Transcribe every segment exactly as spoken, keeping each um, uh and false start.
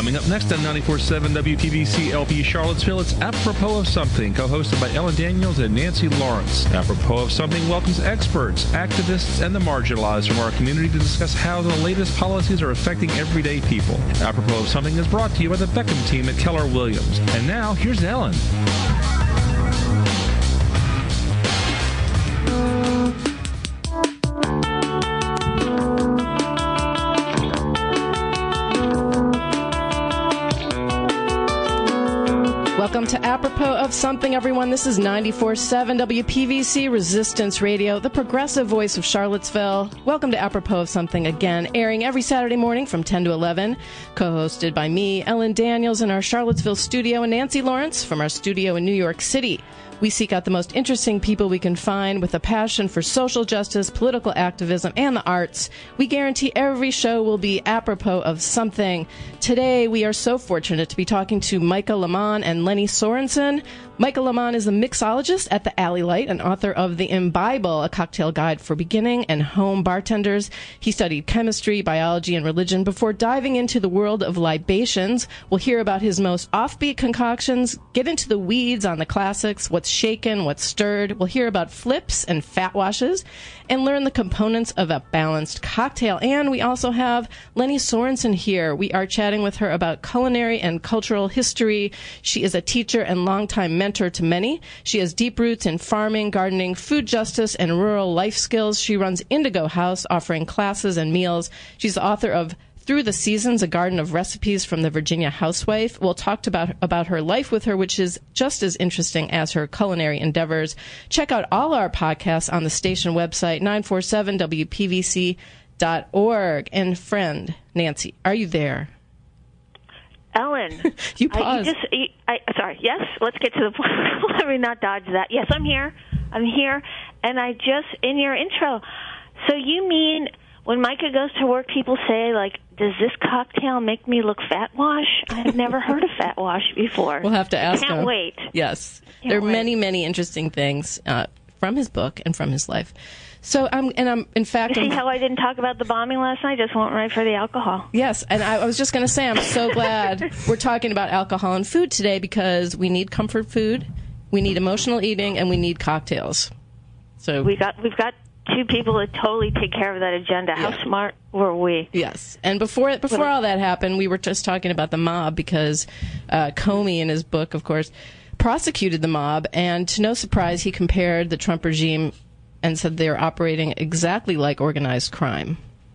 Coming up next on ninety-four point seven W P V C L P Charlottesville, it's Apropos of Something, co-hosted by Ellen Daniels and Nancy Lawrence. Apropos of Something welcomes experts, activists, and the marginalized from our community to discuss how the latest policies are affecting everyday people. Apropos of Something is brought to you by the Beckham team at Keller Williams. And now, here's Ellen. Welcome to Apropos of Something, everyone. This is ninety-four point seven W P V C Resistance Radio, the progressive voice of Charlottesville. Welcome to Apropos of Something again, airing every Saturday morning from ten to eleven, co-hosted by me, Ellen Daniels, in our Charlottesville studio, and Nancy Lawrence from our studio in New York City. We seek out the most interesting people we can find with a passion for social justice, political activism, and the arts. We guarantee every show will be apropos of something. Today, we are so fortunate to be talking to Micah Lamon and Lenny Sorensen. Micah Lamon is a mixologist at the Alley Light and author of The Imbible, a cocktail guide for beginning and home bartenders. He studied chemistry, biology, and religion before diving into the world of libations. We'll hear about his most offbeat concoctions, get into the weeds on the classics, what's shaken, what's stirred. We'll hear about flips and fat washes, and learn the components of a balanced cocktail. And we also have Lenny Sorensen here. We are chatting with her about culinary and cultural history. She is a teacher and longtime mentor to many. She has deep roots in farming, gardening, food justice, and rural life skills. She runs Indigo House, offering classes and meals. She's the author of Through the Seasons, a garden of recipes from the Virginia housewife. We'll talk about, about her life with her, which is just as interesting as her culinary endeavors. Check out all our podcasts on the station website, nine four seven W P V C dot org. And friend, Nancy, are you there? Ellen, you paused. I, you just, I, sorry, yes, let's get to the point. Let me not dodge that. Yes, I'm here. I'm here. And I just, in your intro, so you mean when Micah goes to work, people say, like, does this cocktail make me look fat wash? I've never heard of fat wash before. We'll have to ask I can't him. wait. Yes. Can't there are wait. many, many interesting things uh, from his book and from his life. So I'm, and I'm, in fact, You see I'm, how I didn't talk about the bombing last night? Just went right for the alcohol. yes, and I, I was just going to say I'm so glad we're talking about alcohol and food today, because we need comfort food, we need emotional eating, and we need cocktails. So We got, we've got two people that totally take care of that agenda. How Yeah. smart were we? Yes, and before before all that happened, we were just talking about the mob, because uh, Comey, in his book, of course, prosecuted the mob, and to no surprise, he compared the Trump regime and said they're operating exactly like organized crime.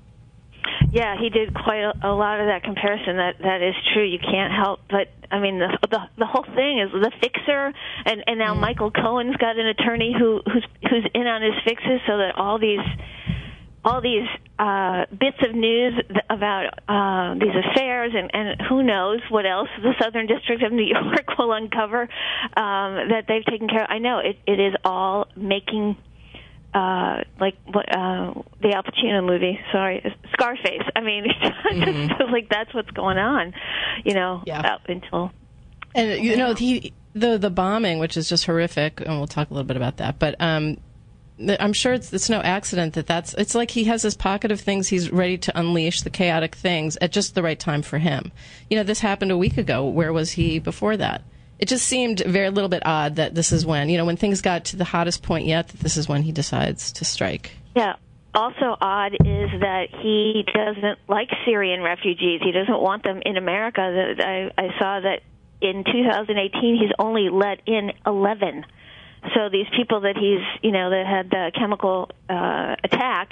Yeah, he did quite a, a lot of that comparison. That that is true. You can't help but, I mean, the the, the whole thing is the fixer, and, and now mm. Michael Cohen's got an attorney who who's who's in on his fixes, so that all these all these uh, bits of news about uh, these affairs, and, and who knows what else the Southern District of New York will uncover, um, that they've taken care of. I know it, it is all making. Uh, like uh, the Al Pacino movie, sorry, Scarface. I mean, it mm-hmm. just feels like that's what's going on, you know, yeah. up until... And, you know, he, the the bombing, which is just horrific, and we'll talk a little bit about that, but um, I'm sure it's, it's no accident that that's... It's like he has this pocket of things he's ready to unleash, the chaotic things, at just the right time for him. You know, this happened a week ago. Where was he before that? It just seemed very a little bit odd that this is when, you know, when things got to the hottest point yet, that this is when he decides to strike. Yeah. Also odd is that he doesn't like Syrian refugees. He doesn't want them in America. I, I saw that in two thousand eighteen he's only let in eleven. So these people that he's, you know, that had the chemical uh, attack,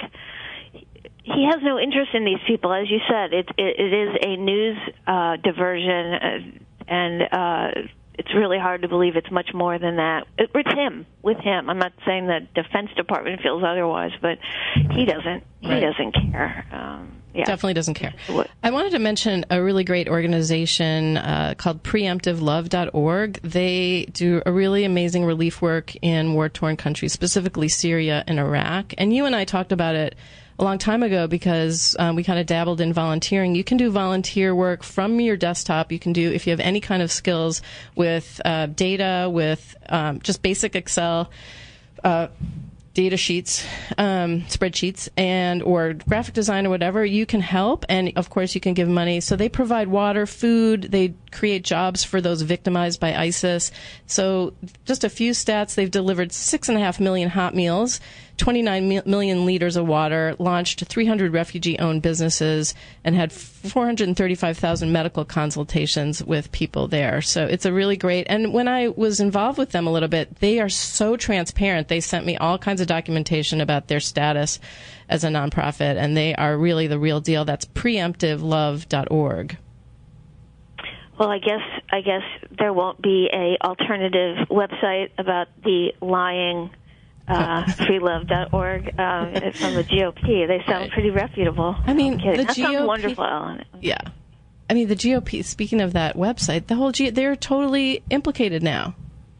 he has no interest in these people. As you said, it, it, it is a news uh, diversion, uh, and uh, it's really hard to believe it's much more than that. It, it's him, with him. I'm not saying the Defense Department feels otherwise, but he doesn't. He right. doesn't care. Um, yeah. Definitely doesn't care. I wanted to mention a really great organization uh, called preemptive love dot org. They do a really amazing relief work in war-torn countries, specifically Syria and Iraq. And you and I talked about it a long time ago, because um, we kind of dabbled in volunteering. You can do volunteer work from your desktop. You can do, if you have any kind of skills with uh, data, with um, just basic Excel, uh, data sheets, um, spreadsheets, and or graphic design or whatever, you can help. And of course, you can give money. So they provide water, food. They create jobs for those victimized by ISIS. So just a few stats: they've delivered six and a half million hot meals, twenty-nine million liters of water, launched three hundred refugee-owned businesses, and had four hundred thirty-five thousand medical consultations with people there. So it's a really great. And when I was involved with them a little bit, they are so transparent. They sent me all kinds of documentation about their status as a nonprofit, and they are really the real deal. That's preemptive love dot org. Well, I guess I guess there won't be a alternative website about the lying uh, free love dot org um, from the G O P. They sound right. pretty reputable. I mean, the that G O P, sounds wonderful, Ellen. Yeah. I mean, the G O P, speaking of that website, the whole G, they're totally implicated now.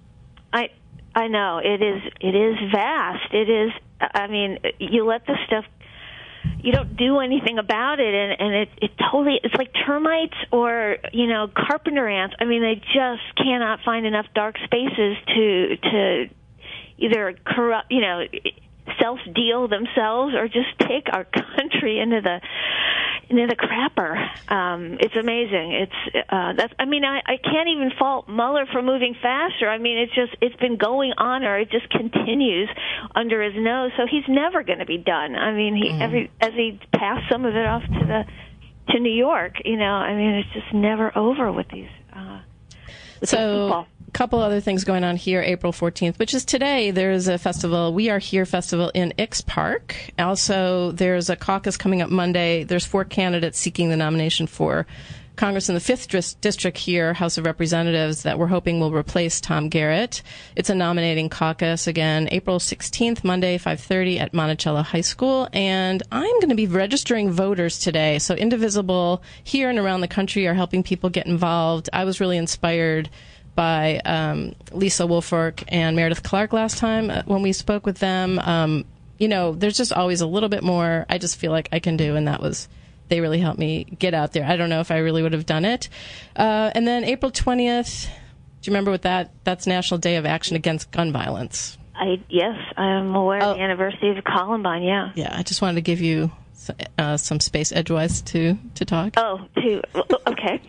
I I know. It is it is vast. It is, I mean, you let this stuff, you don't do anything about it, and, and it, it totally, it's like termites or, you know, carpenter ants. I mean, they just cannot find enough dark spaces to to either corrupt, you know, self-deal themselves or just take our country into the into the crapper. Um, it's amazing. It's uh, that's. I mean, I, I can't even fault Mueller for moving faster. I mean, it's just it's been going on, or it just continues under his nose. So he's never going to be done. I mean, he mm-hmm. every as he passed some of it off to the to New York. You know, I mean, it's just never over with these. Uh, with so. these people. A couple other things going on here. April fourteenth, which is today, there's a festival, We Are Here Festival in Ix Park. Also, there's a caucus coming up Monday. There's four candidates seeking the nomination for Congress in the fifth District here, House of Representatives, that we're hoping will replace Tom Garrett. It's a nominating caucus, again, April sixteenth, Monday, five thirty at Monticello High School. And I'm going to be registering voters today. So Indivisible here and around the country are helping people get involved. I was really inspired by um, Lisa Woolfolk and Meredith Clark last time uh, when we spoke with them. Um, you know, there's just always a little bit more I just feel like I can do, and that was, they really helped me get out there. I don't know if I really would have done it. Uh, and then April twentieth, do you remember what that, that's National Day of Action Against Gun Violence. I Yes, I'm aware oh. of the anniversary of Columbine, yeah. Yeah, I just wanted to give you uh, some space edgewise to, to talk. Oh, to, okay.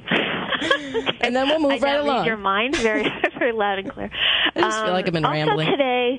And then we'll move I right now along. read your mind very, very loud and clear. I just um, feel like I've been also rambling. Today,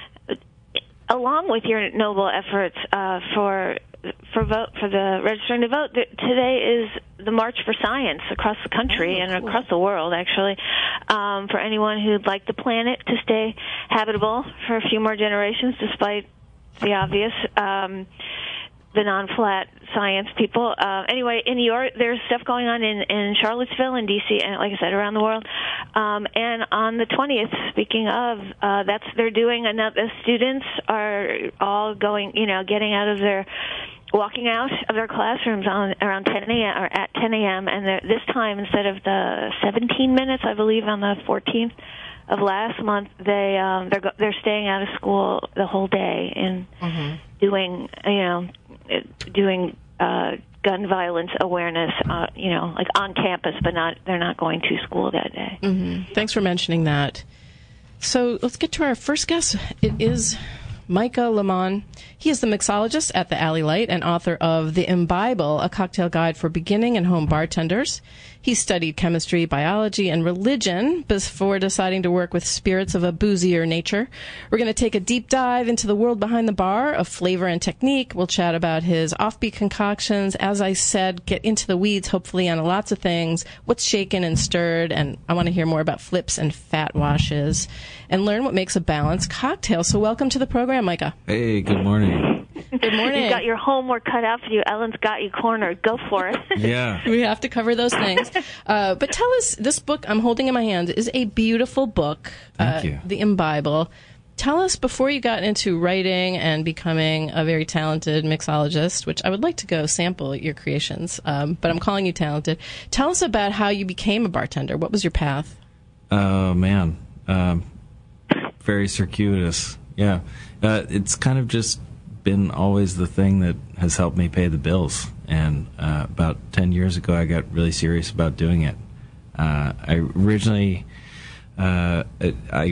along with your noble efforts uh, for for vote for the registering to vote, today is the March for Science across the country oh, cool. and across the world, actually, um, for anyone who'd like the planet to stay habitable for a few more generations, despite the obvious. Um, the non-flat science people. Uh, anyway, in New York, there's stuff going on in, in Charlottesville and D C, and like I said, around the world. Um, and on the twentieth, speaking of, uh, that's they're doing another. The students are all going, you know, getting out of their, walking out of their classrooms on around ten a.m. or at ten a.m. And this time, instead of the seventeen minutes, I believe, on the fourteenth of last month, they um, they're they're staying out of school the whole day and mm-hmm. doing, you know. doing uh, gun violence awareness, uh, you know, like on campus, but not they're not going to school that day. Mm-hmm. Thanks for mentioning that. So let's get to our first guest. It is Micah Lamon. He is the mixologist at the Alley Light and author of The Imbible, a cocktail guide for beginning and home bartenders. He studied chemistry, biology, and religion before deciding to work with spirits of a boozier nature. We're going to take a deep dive into the world behind the bar of flavor and technique. We'll chat about his offbeat concoctions. As I said, get into the weeds, hopefully, on lots of things, what's shaken and stirred, and I want to hear more about flips and fat washes, and learn what makes a balanced cocktail. So welcome to the program, Micah. Hey, good morning. Good morning. You've got your homework cut out for you. Ellen's got you cornered. Go for it. Yeah. We have to cover those things. Uh, but tell us, this book I'm holding in my hand is a beautiful book. Thank uh, you. The Imbible. Tell us, before you got into writing and becoming a very talented mixologist, which I would like to go sample your creations, um, but I'm calling you talented. Tell us about how you became a bartender. What was your path? Oh, uh, man. Um, very circuitous. Yeah. Uh, it's kind of just been always the thing that has helped me pay the bills. And uh, about ten years ago, I got really serious about doing it. Uh, I originally, uh, I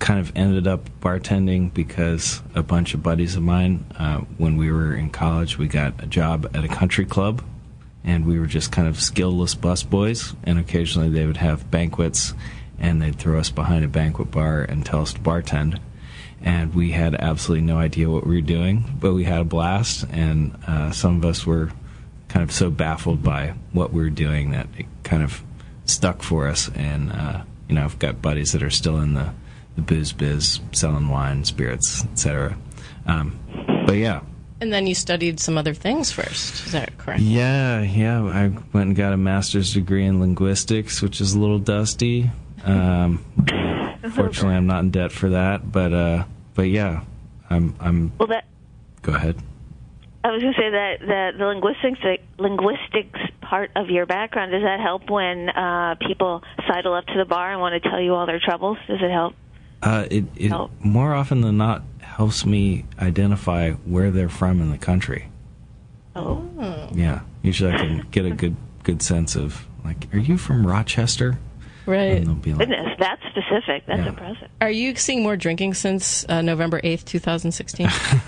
kind of ended up bartending because a bunch of buddies of mine, uh, when we were in college, we got a job at a country club, and we were just kind of skillless busboys, and occasionally they would have banquets, and they'd throw us behind a banquet bar and tell us to bartend. And we had absolutely no idea what we were doing, but we had a blast, and uh, some of us were kind of so baffled by what we were doing that it kind of stuck for us. And, uh, you know, I've got buddies that are still in the, the booze biz, selling wine, spirits, et cetera. Um, but, yeah. And then you studied some other things first, is that correct? Yeah, yeah. I went and got a master's degree in linguistics, which is a little dusty. Um, fortunately, I'm not in debt for that, but uh, but yeah, I'm. I'm. Well, that. Go ahead. I was going to say that, that the linguistics linguistics part of your background, does that help when uh, people sidle up to the bar and want to tell you all their troubles? Does it help? Uh, it it help? More often than not helps me identify where they're from in the country. Oh. Yeah. Usually I can get a good good sense of, like, are you from Rochester? Right. And they'll be like, goodness, that's specific. That's yeah. impressive. Are you seeing more drinking since uh, November eighth, twenty sixteen?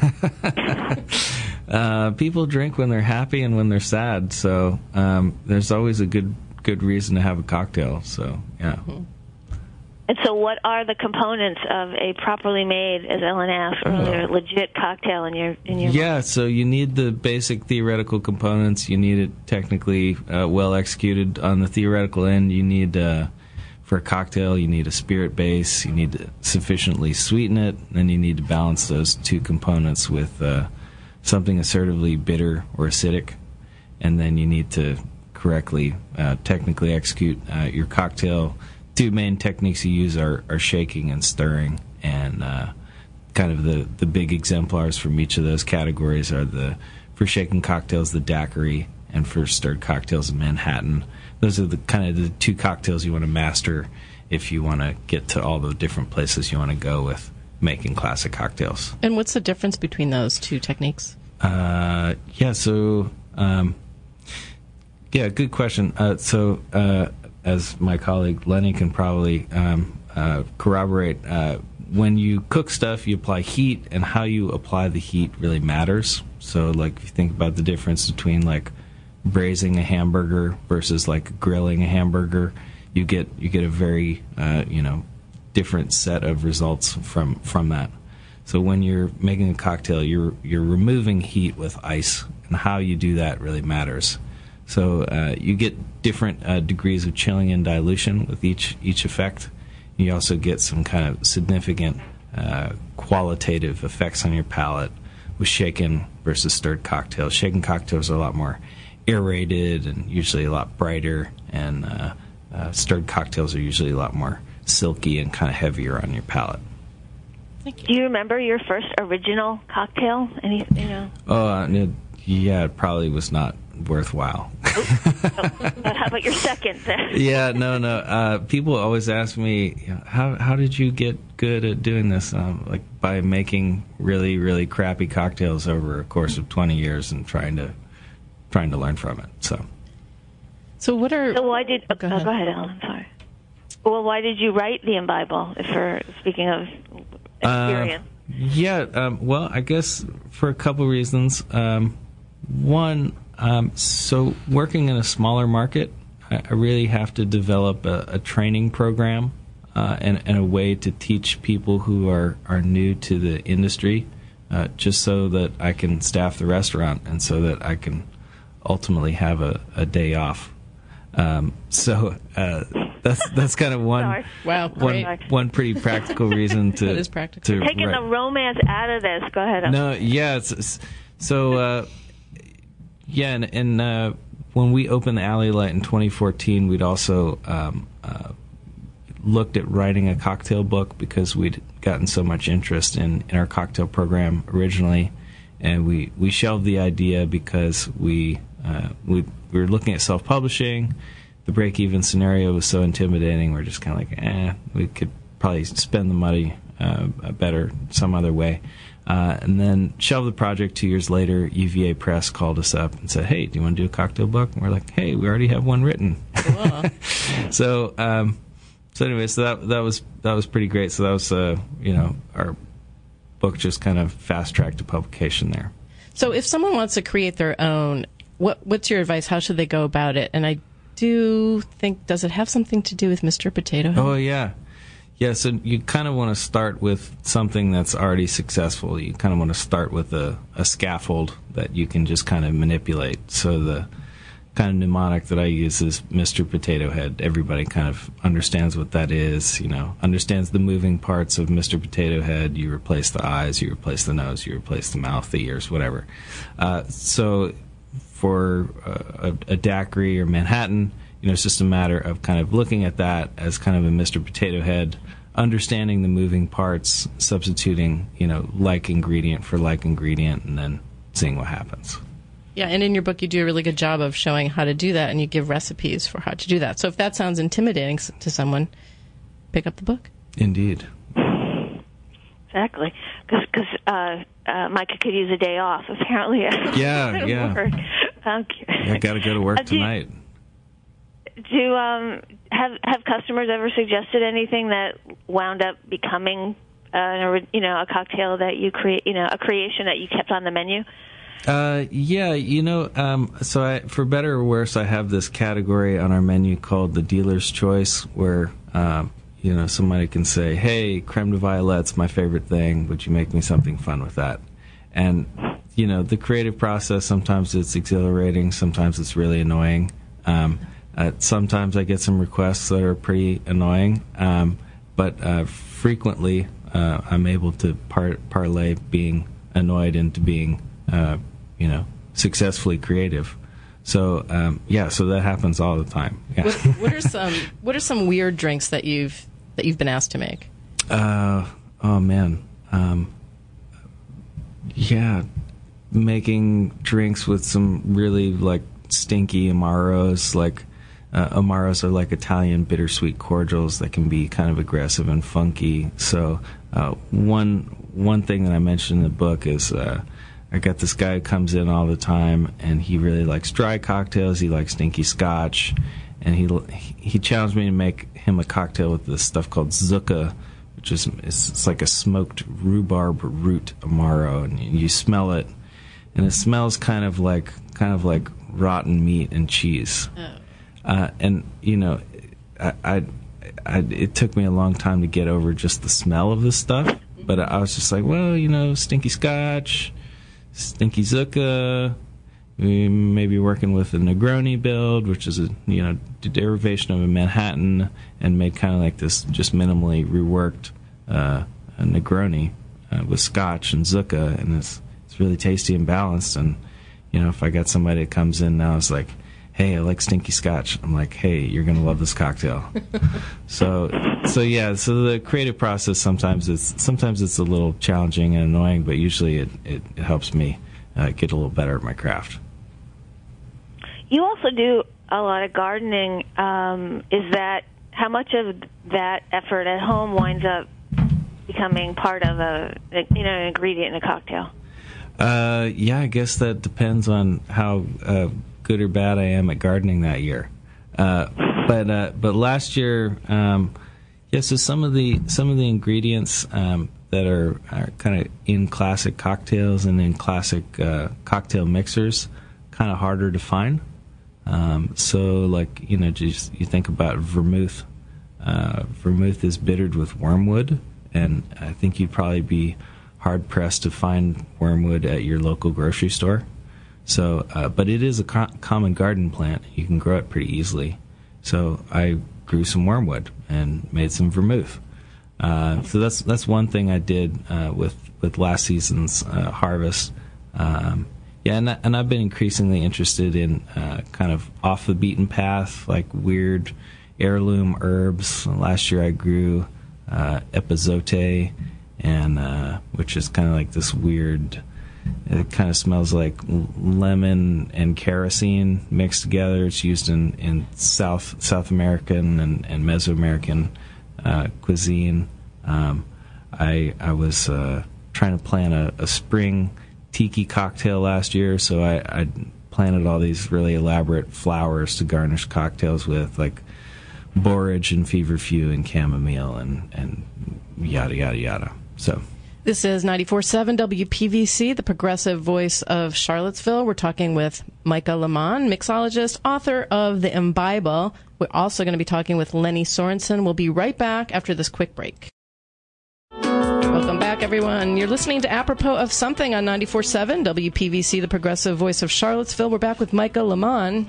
uh, people drink when they're happy and when they're sad, so um, there's always a good good reason to have a cocktail. So, yeah. Mm-hmm. And so what are the components of a properly made, as Ellen asked earlier, legit cocktail in your in your Yeah, so you need the basic theoretical components. You need it technically uh, well executed on the theoretical end. You need, uh, for a cocktail, you need a spirit base. You need to sufficiently sweeten it. Then you need to balance those two components with uh, something assertively bitter or acidic. And then you need to correctly, uh, technically execute uh, your cocktail. Two main techniques you use are, are shaking and stirring, and uh, kind of the, the big exemplars from each of those categories are the, for shaken cocktails, the daiquiri, and for stirred cocktails, the Manhattan. Those are the kind of the two cocktails you want to master if you want to get to all the different places you want to go with making classic cocktails. And what's the difference between those two techniques? Uh, yeah, so, um, yeah, good question. Uh, so, uh, as my colleague Lenny can probably um, uh, corroborate, uh, when you cook stuff, you apply heat, and how you apply the heat really matters. So, like, if you think about the difference between, like, braising a hamburger versus, like, grilling a hamburger, you get you get a very, uh, you know, different set of results from, from that. So when you're making a cocktail, you're you're removing heat with ice, and how you do that really matters. So uh, you get different uh, degrees of chilling and dilution with each each effect. You also get some kind of significant uh, qualitative effects on your palate with shaken versus stirred cocktails. Shaken cocktails are a lot more aerated and usually a lot brighter, and uh, uh, stirred cocktails are usually a lot more silky and kind of heavier on your palate. Thank you. Do you remember your first original cocktail? Any, you know? Oh, uh, it, yeah, it probably was not worthwhile. oh, but how about your second then? Yeah, no, no. Uh, people always ask me, you know, how how did you get good at doing this? Um, like by making really, really crappy cocktails over a course of twenty years and trying to trying to learn from it. So, so what are? So why did? Oh, go, oh, ahead. go ahead, Ellen. Sorry. Well, why did you write the Imbible? For speaking of experience. Uh, yeah. Um, well, I guess for a couple reasons. Um, one. Um, so working in a smaller market, I, I really have to develop a, a training program uh, and, and a way to teach people who are, are new to the industry, uh, just so that I can staff the restaurant and so that I can ultimately have a, a day off. Um, so uh, that's that's kind of one wow, one, one pretty practical reason to that is practical. to taking write. the romance out of this. Go ahead. No, yeah, it's, it's, so. Uh, Yeah, and, and uh, when we opened the Alley Light in twenty fourteen, we'd also um, uh, looked at writing a cocktail book because we'd gotten so much interest in, in our cocktail program originally, and we, we shelved the idea because we uh, we, we were looking at self-publishing. The break-even scenario was so intimidating. We're just kind of like, eh, we could probably spend the money uh, better some other way. Uh, and then shelved the project. Two years later, U V A Press called us up and said, hey, do you want to do a cocktail book? And we're like, hey, we already have one written. Cool. So, um, so anyway, so that that was that was pretty great. So that was uh, you know, our book just kind of fast tracked to publication there. So if someone wants to create their own, what what's your advice? How should they go about it? And I do think, does it have something to do with Mister Potato Head? Oh yeah. Yeah, so you kind of want to start with something that's already successful. You kind of want to start with a, a scaffold that you can just kind of manipulate. So the kind of mnemonic that I use is Mister Potato Head. Everybody kind of understands what that is, you know, understands the moving parts of Mister Potato Head. You replace the eyes, you replace the nose, you replace the mouth, the ears, whatever. Uh, so for uh, a, a daiquiri or Manhattan, you know, it's just a matter of kind of looking at that as kind of a Mister Potato Head, understanding the moving parts, substituting, you know, like ingredient for like ingredient, and then seeing what happens. Yeah, and in your book you do a really good job of showing how to do that, and you give recipes for how to do that. So if that sounds intimidating to someone, pick up the book. Indeed. Exactly, because uh, uh, Micah could use a day off, apparently. Yeah, yeah. Work. Okay. I got to go to work uh, do, tonight. Do um have have customers ever suggested anything that wound up becoming uh, you know a cocktail that you create, you know, a creation that you kept on the menu? Uh, yeah, you know, um, so I, for better or worse, I have this category on our menu called the dealer's choice, where um, you know, somebody can say, "Hey, creme de violette's my favorite thing. Would you make me something fun with that?" And you know, the creative process, sometimes it's exhilarating, sometimes it's really annoying. Um, Uh, sometimes I get some requests that are pretty annoying, um, but uh, frequently uh, I'm able to par- parlay being annoyed into being, uh, you know, successfully creative. So um, yeah, so that happens all the time. Yeah. What, what are some What are some weird drinks that you've that you've been asked to make? Uh, oh man, um, yeah, making drinks with some really like stinky amaros, like. Uh, Amaros are like Italian bittersweet cordials that can be kind of aggressive and funky. So uh, one one thing that I mentioned in the book is uh, I got this guy who comes in all the time, and he really likes dry cocktails. He likes stinky scotch, and he he challenged me to make him a cocktail with this stuff called zucca, which is it's, it's like a smoked rhubarb root Amaro, and you smell it, and it smells kind of like kind of like rotten meat and cheese. Oh. Uh, and you know, I, I, I, it took me a long time to get over just the smell of this stuff. But I was just like, well, you know, stinky scotch, stinky zucca, maybe working with a Negroni build, which is a you know derivation of a Manhattan, and made kind of like this just minimally reworked uh, a Negroni uh, with scotch and zucca, and it's it's really tasty and balanced. And you know, if I got somebody that comes in now, it's like, hey, I like stinky scotch. I'm like, hey, you're going to love this cocktail. so, so yeah, so the creative process, sometimes it's sometimes it's a little challenging and annoying, but usually it, it, it helps me uh, get a little better at my craft. You also do a lot of gardening. Um, is that, how much of that effort at home winds up becoming part of a, you know, an ingredient in a cocktail? Uh, yeah, I guess that depends on how uh, good or bad I am at gardening that year. Uh, but uh, but last year, um, yeah. So some of the some of the ingredients um, that are, are kind of in classic cocktails and in classic uh, cocktail mixers, kind of harder to find. Um, so like you know, just you think about vermouth. Uh, vermouth is bittered with wormwood, and I think you'd probably be hard pressed to find wormwood at your local grocery store. So, uh, but it is a co- common garden plant. You can grow it pretty easily. So I grew some wormwood and made some vermouth. Uh, so that's that's one thing I did uh, with with last season's uh, harvest. Um, yeah, and I, and I've been increasingly interested in uh, kind of off the beaten path, like weird heirloom herbs. Last year I grew uh, epazote, and uh, which is kind of like this weird. It kind of smells like lemon and kerosene mixed together. It's used in, in South South American and, and Mesoamerican uh, cuisine. Um, I I was uh, trying to plan a, a spring tiki cocktail last year, so I, I planted all these really elaborate flowers to garnish cocktails with, like borage and feverfew and chamomile and, and yada, yada, yada. So... This is ninety-four point seven W P V C, the progressive voice of Charlottesville. We're talking with Micah Lamon, mixologist, author of The Imbible. We're also going to be talking with Lenny Sorensen. We'll be right back after this quick break. Welcome back, everyone. You're listening to Apropos of Something on ninety-four point seven W P V C, the progressive voice of Charlottesville. We're back with Micah Lamon.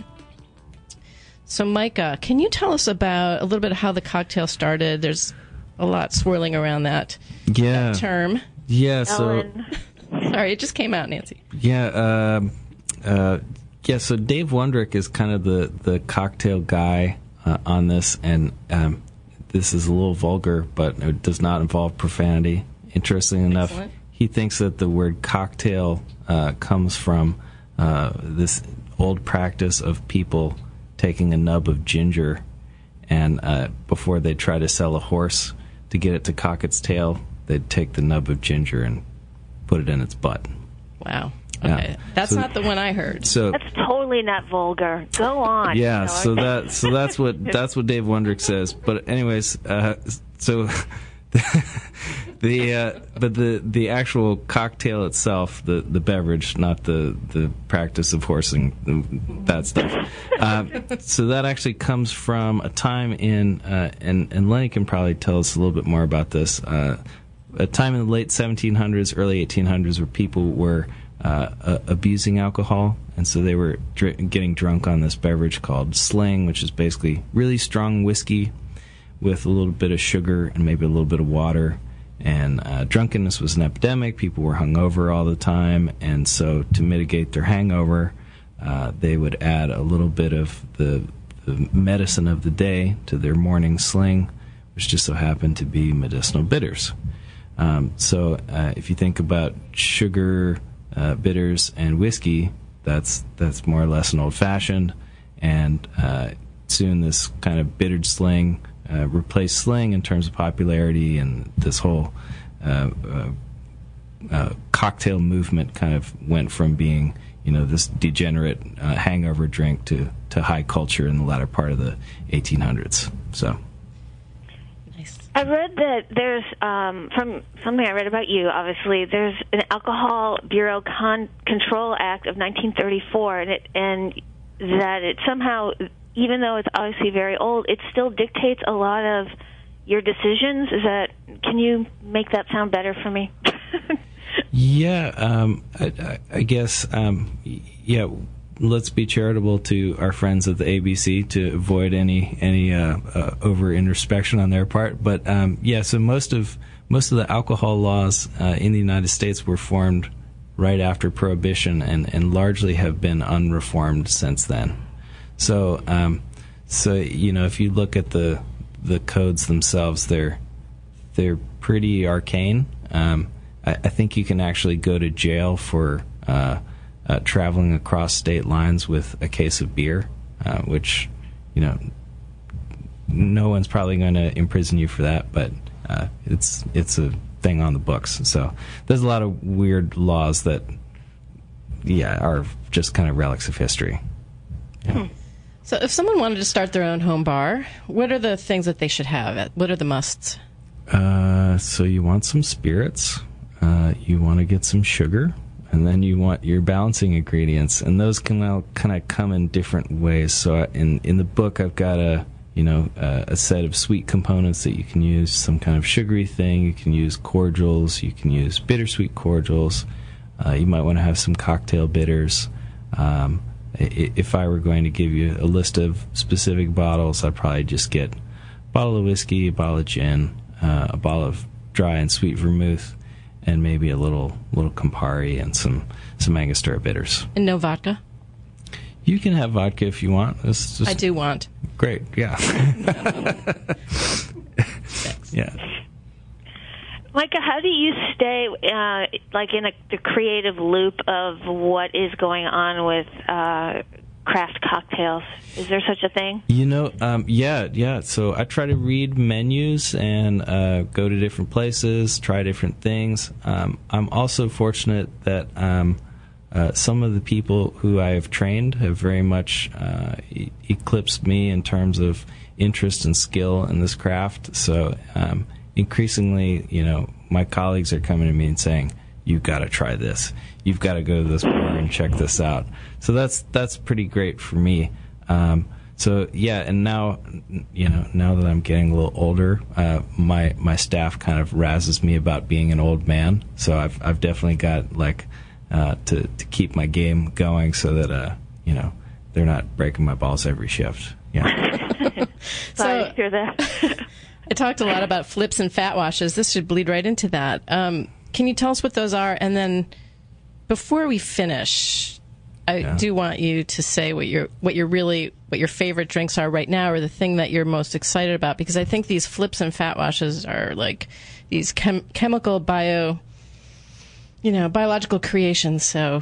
So, Micah, can you tell us about a little bit of how the cocktail started? There's a lot swirling around that, yeah. that term. Yeah, so... Ellen. Sorry, it just came out, Nancy. Yeah, um, uh, yeah, so Dave Wondrich is kind of the, the cocktail guy uh, on this, and um, this is a little vulgar, but it does not involve profanity. Interesting enough, Excellent. He thinks that the word cocktail uh, comes from uh, this old practice of people taking a nub of ginger, and uh, before they try to sell a horse to get it to cock its tail, they'd take the nub of ginger and put it in its butt. Wow. Okay. Yeah. That's So- not the one I heard. So That's totally not vulgar. Go on. yeah, You know, so that so that's what that's what Dave Wondrich says. But anyways, uh, so the uh, but the the actual cocktail itself, the, the beverage, not the, the practice of horsing, that stuff. Uh, so that actually comes from a time in uh, and and Lenny can probably tell us a little bit more about this. Uh, a time in the late seventeen hundreds, early eighteen hundreds, where people were uh, uh, abusing alcohol, and so they were dr- getting drunk on this beverage called Sling, which is basically really strong whiskey with a little bit of sugar and maybe a little bit of water. And uh, drunkenness was an epidemic. People were hungover all the time, and so to mitigate their hangover, uh, they would add a little bit of the, the medicine of the day to their morning Sling, which just so happened to be medicinal bitters. Um, so uh, if you think about sugar, uh, bitters, and whiskey, that's that's more or less an old-fashioned, and uh, soon this kind of bittered Sling uh, replaced Sling in terms of popularity, and this whole uh, uh, uh, cocktail movement kind of went from being, you know, this degenerate uh, hangover drink to, to high culture in the latter part of the eighteen hundreds. So. I read that there's, um, from something I read about you, obviously, there's an Alcohol Bureau Con- Control Act of nineteen thirty-four, and, it, and that it somehow, even though it's obviously very old, it still dictates a lot of your decisions. Is that, can you make that sound better for me? Yeah, um, I, I guess, um, yeah, let's be charitable to our friends at the A B C to avoid any any uh, uh, over introspection on their part. But um, yeah, so most of most of the alcohol laws uh, in the United States were formed right after Prohibition, and, and largely have been unreformed since then. So um, so you know, if you look at the the codes themselves, they're they're pretty arcane. Um, I, I think you can actually go to jail for Uh, Uh, traveling across state lines with a case of beer, uh, which, you know, no one's probably going to imprison you for that, but uh, it's it's a thing on the books. So there's a lot of weird laws that, yeah, are just kind of relics of history. Yeah. Hmm. So if someone wanted to start their own home bar, what are the things that they should have? What are the musts? Uh, so you want some spirits, uh, you want to get some sugar, and then you want your balancing ingredients, and those can all kind of come in different ways. So in in the book, I've got a you know uh, a set of sweet components that you can use, some kind of sugary thing. You can use cordials. You can use bittersweet cordials. Uh, you might want to have some cocktail bitters. Um, if I were going to give you a list of specific bottles, I'd probably just get a bottle of whiskey, a bottle of gin, uh, a bottle of dry and sweet vermouth, and maybe a little little Campari and some, some Angostura bitters. And no vodka? You can have vodka if you want. It's just I do want. Great, yeah. Yeah. Micah, how do you stay uh, like in a, the creative loop of what is going on with uh, craft cocktails? Is there such a thing? You know, um, yeah, yeah. So I try to read menus and uh, go to different places, try different things. Um, I'm also fortunate that um, uh, some of the people who I have trained have very much uh, e- eclipsed me in terms of interest and skill in this craft. So um, increasingly, you know, my colleagues are coming to me and saying, "You've got to try this. You've got to go to this bar and check this out." So that's that's pretty great for me. Um, so yeah, and now, you know, now that I'm getting a little older, uh, my my staff kind of razzes me about being an old man. So I've I've definitely got like uh, to to keep my game going so that uh, you know, they're not breaking my balls every shift. Yeah. Sorry So- to hear that. I talked a lot about flips and fat washes. This should bleed right into that. Um, can you tell us what those are? And then before we finish, I Yeah. do want you to say what your what your really what your favorite drinks are right now, or the thing that you're most excited about, because I think these flips and fat washes are like these chem- chemical bio, you know, biological creations. So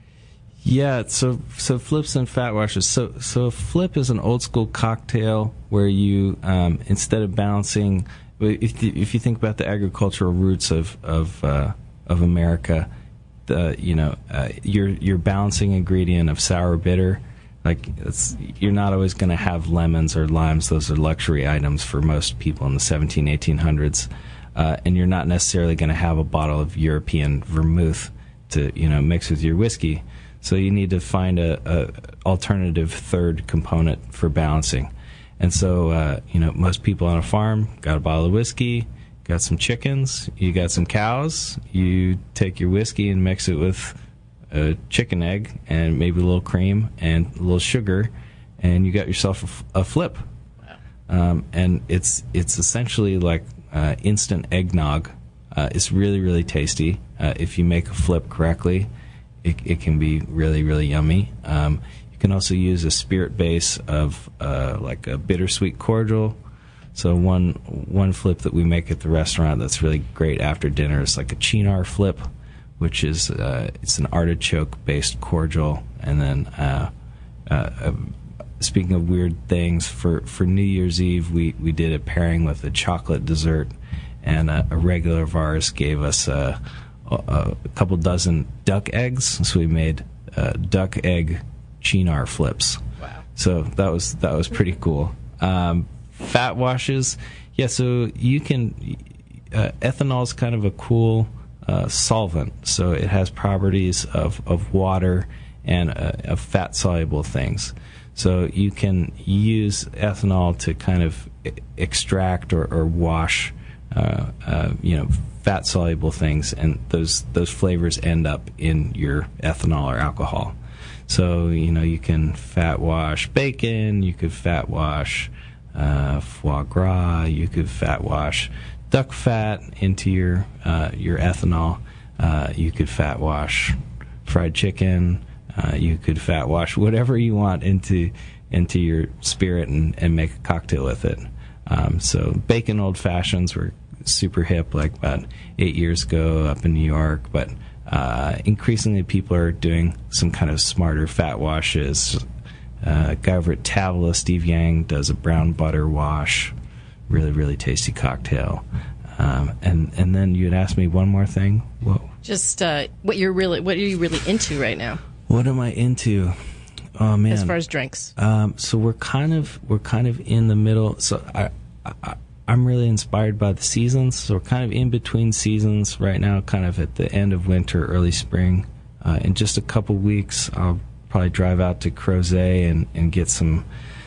Yeah, so so flips and fat washes. So so a flip is an old school cocktail where you um, instead of balancing, if you, if you think about the agricultural roots of of uh, of America, the you know uh, your your balancing ingredient of sour bitter, like it's, you're not always going to have lemons or limes. Those are luxury items for most people in the seventeen, eighteen hundreds, uh, and you're not necessarily going to have a bottle of European vermouth to you know mix with your whiskey. So you need to find a, a alternative third component for balancing. And so, uh, you know, most people on a farm got a bottle of whiskey, got some chickens, you got some cows, you take your whiskey and mix it with a chicken egg and maybe a little cream and a little sugar, and you got yourself a, f- a flip. Wow. Um, and it's it's essentially like uh, instant eggnog. Uh, it's really, really tasty. Uh, if you make a flip correctly, it, it can be really, really yummy. Um, you can also use a spirit base of uh, like a bittersweet cordial. So one one flip that we make at the restaurant that's really great after dinner is like a Chinar flip, which is uh, it's an artichoke-based cordial. And then, uh, uh, uh, speaking of weird things, for, for New Year's Eve, we, we did a pairing with a chocolate dessert, and a, a regular of ours gave us a, a, a couple dozen duck eggs, so we made uh, duck egg Chinar flips. wow. So that was that was pretty cool. Um, fat washes, yeah. So you can uh, ethanol is kind of a cool uh, solvent. So it has properties of of water and uh, of fat soluble things. So you can use ethanol to kind of e- extract or, or wash, uh, uh, you know, fat soluble things, and those those flavors end up in your ethanol or alcohol. So, you know, you can fat wash bacon, you could fat wash uh, foie gras, you could fat wash duck fat into your uh, your ethanol, uh, you could fat wash fried chicken, uh, you could fat wash whatever you want into into your spirit and, and make a cocktail with it. Um, so bacon old fashions were super hip like about eight years ago up in New York, but Uh, increasingly, people are doing some kind of smarter fat washes. Uh, a guy over at Tavola, Steve Yang, does a brown butter wash. Really, really tasty cocktail. Um, and and then you had asked me one more thing. Whoa. Just uh, what you're really, what are you really into right now, What am I into? Oh man. as far as drinks? Um, so we're kind of we're kind of in the middle. So I, I I'm really inspired by the seasons. So we're kind of in between seasons right now, kind of at the end of winter, early spring. Uh, in just a couple weeks, I'll probably drive out to Crozet and, and get some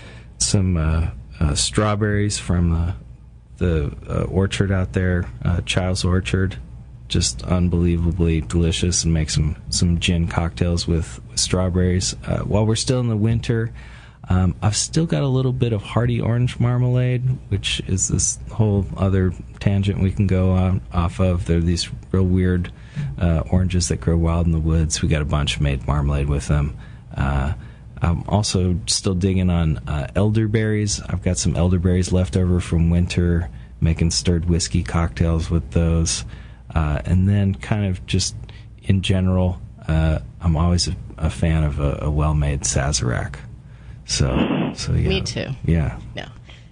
some uh, uh, strawberries from the the uh, orchard out there, uh, Child's Orchard. Just unbelievably delicious, and make some some gin cocktails with, with strawberries. Uh, while we're still in the winter, Um, I've still got a little bit of Hardy Orange Marmalade, which is this whole other tangent we can go on, off of. They're these real weird uh, oranges that grow wild in the woods. We got a bunch made marmalade with them. Uh, I'm also still digging on uh, elderberries. I've got some elderberries left over from winter, making stirred whiskey cocktails with those. Uh, and then kind of just in general, uh, I'm always a, a fan of a, a well-made Sazerac. So, so yeah. Me too. Yeah. No.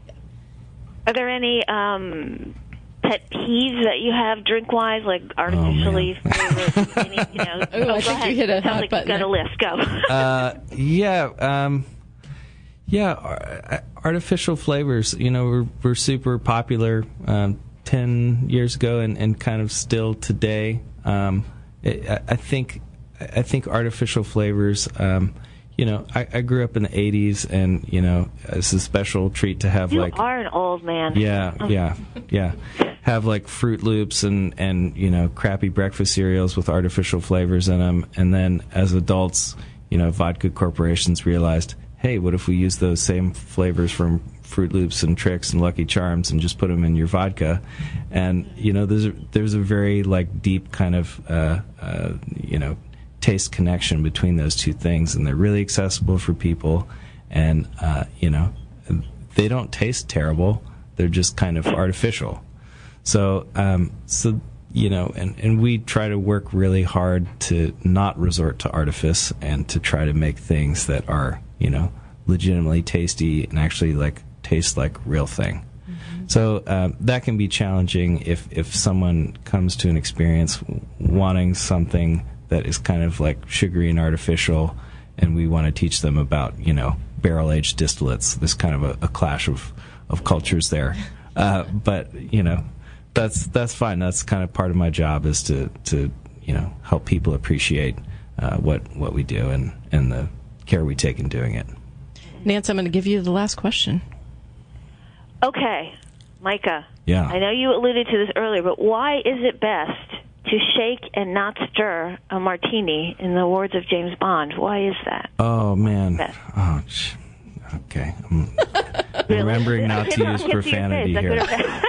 Are there any um, pet peeves that you have drink-wise, like artificially Oh, flavored? Any, you know, Ooh, I go think ahead. you hit a It sounds hot like button you've got a there. list. Go. Uh, yeah. Um, Yeah, artificial flavors, you know, were, were super popular um, ten years ago and, and kind of still today. Um, I, I think I think artificial flavors, um, you know, I, I grew up in the eighties, and, you know, it's a special treat to have, you like... You are an old man. Yeah, yeah, yeah. Have, like, Fruit Loops and, and, you know, crappy breakfast cereals with artificial flavors in them. And then, as adults, you know, vodka corporations realized, hey, what if we use those same flavors from Fruit Loops and Trix and Lucky Charms and just put them in your vodka? And, you know, there's a, there's a very, like, deep kind of, uh, uh, you know, taste connection between those two things, and they're really accessible for people. And, uh, you know, they don't taste terrible. They're just kind of artificial. So, um, so you know, and, and we try to work really hard to not resort to artifice and to try to make things that are, you know, legitimately tasty and actually, like, taste like real thing. Mm-hmm. So um, that can be challenging if, if someone comes to an experience wanting something that is kind of like sugary and artificial, and we want to teach them about, you know, barrel-aged distillates. There's kind of a, a clash of, of cultures there. Uh, but, you know, that's that's fine. That's kind of part of my job, is to, to you know, help people appreciate uh, what, what we do and, and the care we take in doing it. Nance, I'm going to give you the last question. Okay, Micah. Yeah. I know you alluded to this earlier, but why is it best to shake and not stir a martini, in the words of James Bond? Why is that? Oh, man. Oh, sh- okay. I'm really? remembering not to use profanity here.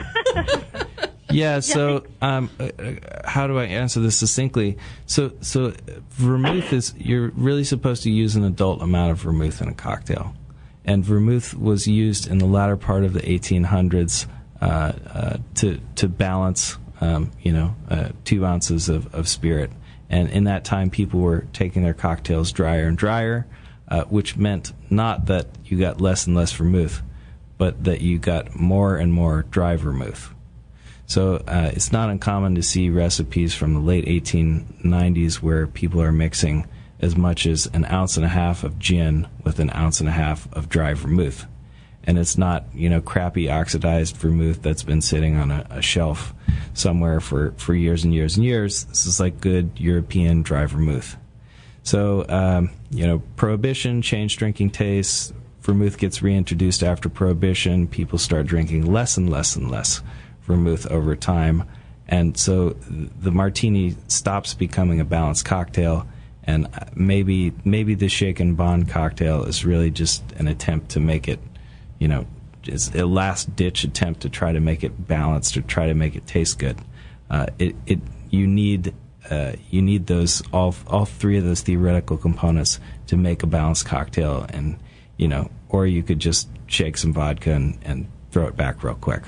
Yeah, so um, uh, how do I answer this succinctly? So, so vermouth is, you're really supposed to use an adult amount of vermouth in a cocktail. And vermouth was used in the latter part of the eighteen hundreds uh, uh, to to balance, um, you know, uh, two ounces of, of spirit. And in that time, people were taking their cocktails drier and drier, uh, which meant not that you got less and less vermouth, but that you got more and more dry vermouth. So uh, it's not uncommon to see recipes from the late eighteen nineties where people are mixing as much as an ounce and a half of gin with an ounce and a half of dry vermouth. And it's not, you know, crappy oxidized vermouth that's been sitting on a, a shelf somewhere for, for years and years and years. This is like good European dry vermouth. So, um, you know, Prohibition changed drinking tastes. Vermouth gets reintroduced after Prohibition. People start drinking less and less and less vermouth over time. And so the martini stops becoming a balanced cocktail. And maybe maybe the Shaken Bond cocktail is really just an attempt to make it, you know, just a last-ditch attempt to try to make it balanced or try to make it taste good. Uh, it it you need uh, you need those all all three of those theoretical components to make a balanced cocktail, and you know, or you could just shake some vodka and, and throw it back real quick.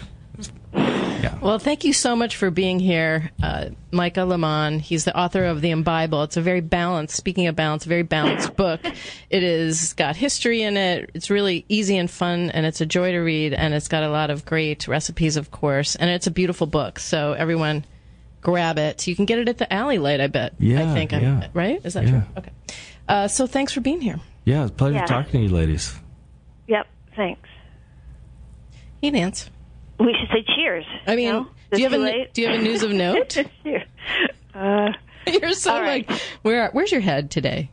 Yeah. Well, thank you so much for being here, uh, Micah Lamon. He's the author of The Imbible. It's a very balanced, speaking of balance, very balanced book. It is got history in it. It's really easy and fun, and it's a joy to read, and it's got a lot of great recipes, of course, and it's a beautiful book. So everyone grab it. You can get it at the Alley Light, I bet. Yeah, I think, yeah. Right? Is that yeah. true? Okay. Uh, so thanks for being here. Yeah, it's a pleasure yeah. talking to you, ladies. Yep, thanks. Hey, Nance. We should say cheers. I mean, no? do you have a late? do you have a news of note? uh, You're so right. like, where where's your head today?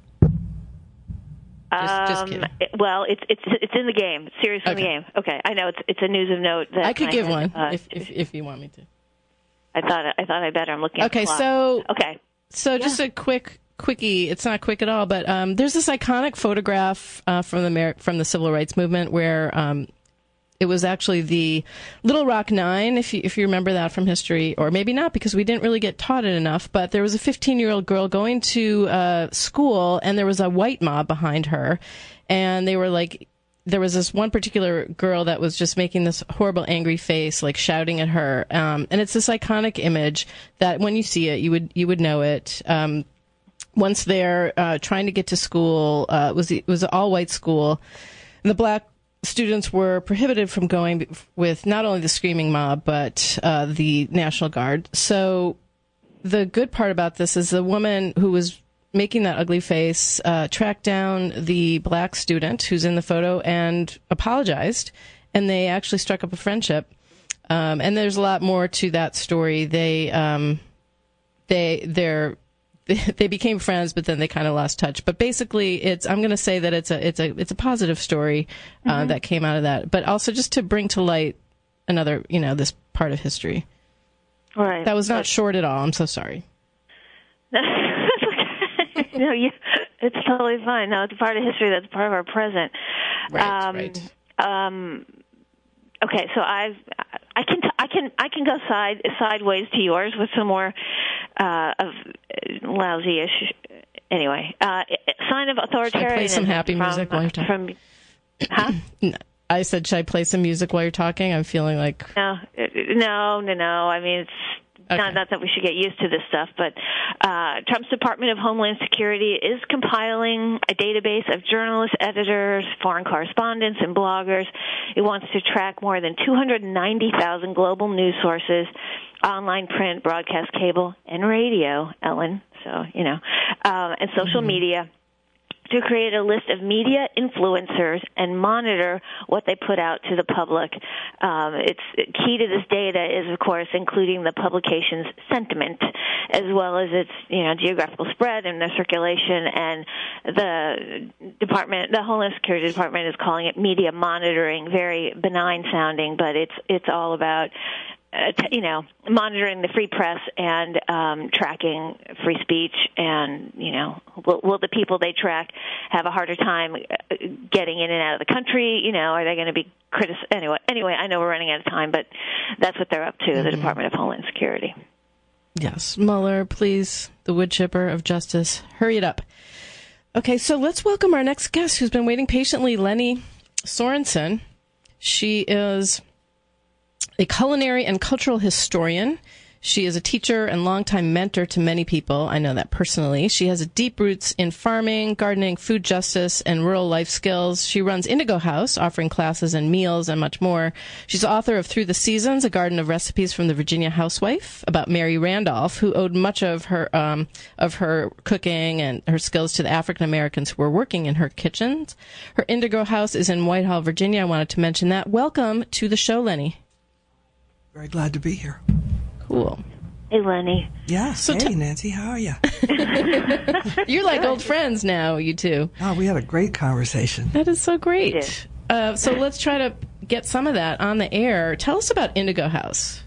Just, um, just kidding. It, well, it's it's it's in the game. It's serious in Okay. the game. Okay, I know it's it's a news of note. That I could give had, one uh, if, if if you want me to. I thought I thought I better. I'm looking. Okay, at the clock. so okay, so Yeah. just a quick quickie. It's not quick at all, but um, there's this iconic photograph uh, from the Mer- from the Civil Rights Movement where um, it was actually the Little Rock Nine, if you if you remember that from history, or maybe not because we didn't really get taught it enough. But there was a fifteen-year-old girl going to uh, school, and there was a white mob behind her, and they were like. There was this one particular girl that was just making this horrible, angry face, like shouting at her. Um, and it's this iconic image that when you see it, you would you would know it. Um, once they're uh, trying to get to school, uh, it was it was an all-white school, and the black students were prohibited from going with not only the screaming mob but uh, the National Guard. So the good part about this is the woman who was making that ugly face, uh, tracked down the black student who's in the photo and apologized, and they actually struck up a friendship. Um, and there's a lot more to that story. They, um, they, they're, they became friends, but then they kind of lost touch. But basically, it's, I'm going to say that it's a, it's a, it's a positive story, uh, mm-hmm. that came out of that. But also just to bring to light another, you know, this part of history. Right. That was not short at all. I'm so sorry. That's okay. No, you, it's totally fine. No, it's a part of history that's part of our present. Right, um, right. Um, okay, so I've, I can, I can, I can go side, sideways to yours with some more, uh, of lousy-ish, anyway, uh, sign of authoritarianism. Should I play some happy from, music while you're talking? From, huh? No. I said, should I play some music while you're talking? I'm feeling like... No, no, no, no. I mean, it's okay. not, not that we should get used to this stuff, but uh, Trump's Department of Homeland Security is compiling a database of journalists, editors, foreign correspondents, and bloggers. It wants to track more than two hundred ninety thousand global news sources, online, print, broadcast, cable, and radio, Ellen, so, you know, um, and social mm-hmm. media, to create a list of media influencers and monitor what they put out to the public. Um, it's key to this data is, of course, including the publication's sentiment, as well as its, you know, geographical spread and their circulation. And the department, the Homeland Security Department, is calling it media monitoring. Very benign sounding, but it's it's all about, Uh, t- you know, monitoring the free press and um, tracking free speech, and, you know, will, will the people they track have a harder time getting in and out of the country? You know, are they going to be critic? Anyway, anyway, I know we're running out of time, but that's what they're up to, mm-hmm. the Department of Homeland Security. Yes. Mueller, please, the wood chipper of justice, hurry it up. Okay, so let's welcome our next guest who's been waiting patiently, Lenny Sorensen. She is a culinary and cultural historian. She is a teacher and longtime mentor to many people. I know that personally. She has deep roots in farming, gardening, food justice, and rural life skills. She runs Indigo House, offering classes and meals and much more. She's author of Through the Seasons, a garden of recipes from the Virginia housewife, about Mary Randolph, who owed much of her um, of her cooking and her skills to the African Americans who were working in her kitchens. Her Indigo House is in Whitehall, Virginia. I wanted to mention that. Welcome to the show, Lenny. Very glad to be here. Cool. Hey, Lenny. Yeah. So hey, t- Nancy. How are you? You're like old friends now, you two. Oh, we had a great conversation. That is so great. Uh, so let's try to get some of that on the air. Tell us about Indigo House.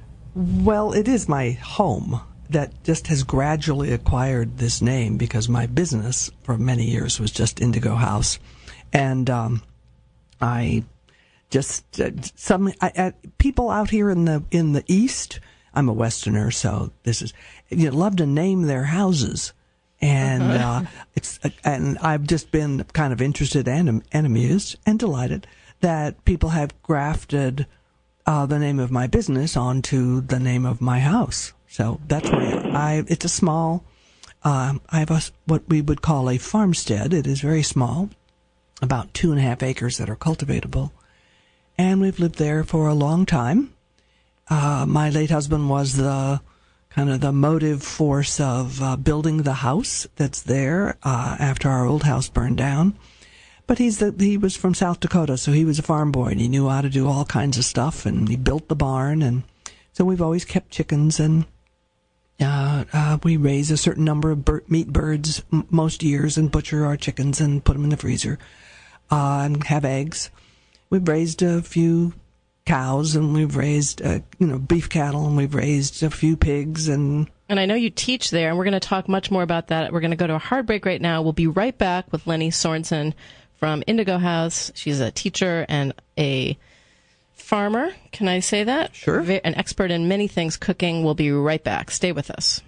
Well, it is my home that just has gradually acquired this name because my business for many years was just Indigo House. And um, I... Just uh, some I, I, people out here in the in the East. I'm a Westerner, so this is you know, love to name their houses, and uh, it's and I've just been kind of interested and and amused and delighted that people have grafted uh, the name of my business onto the name of my house. So that's why I. It's a small. Uh, I have a, what we would call a farmstead. It is very small, about two and a half acres that are cultivatable. And we've lived there for a long time. Uh, my late husband was the kind of the motive force of uh, building the house that's there uh, after our old house burned down. But he's the, he was from South Dakota, so he was a farm boy, and he knew how to do all kinds of stuff, and he built the barn. And so we've always kept chickens, and uh, uh, we raise a certain number of bir- meat birds m- most years and butcher our chickens and put them in the freezer uh, and have eggs. We've raised a few cows, and we've raised, uh, you know, beef cattle, and we've raised a few pigs. And and I know you teach there, and we're going to talk much more about that. We're going to go to a hard break right now. We'll be right back with Lenny Sorensen from Indigo House. She's a teacher and a farmer. Can I say that? Sure. An expert in many things cooking. We'll be right back. Stay with us.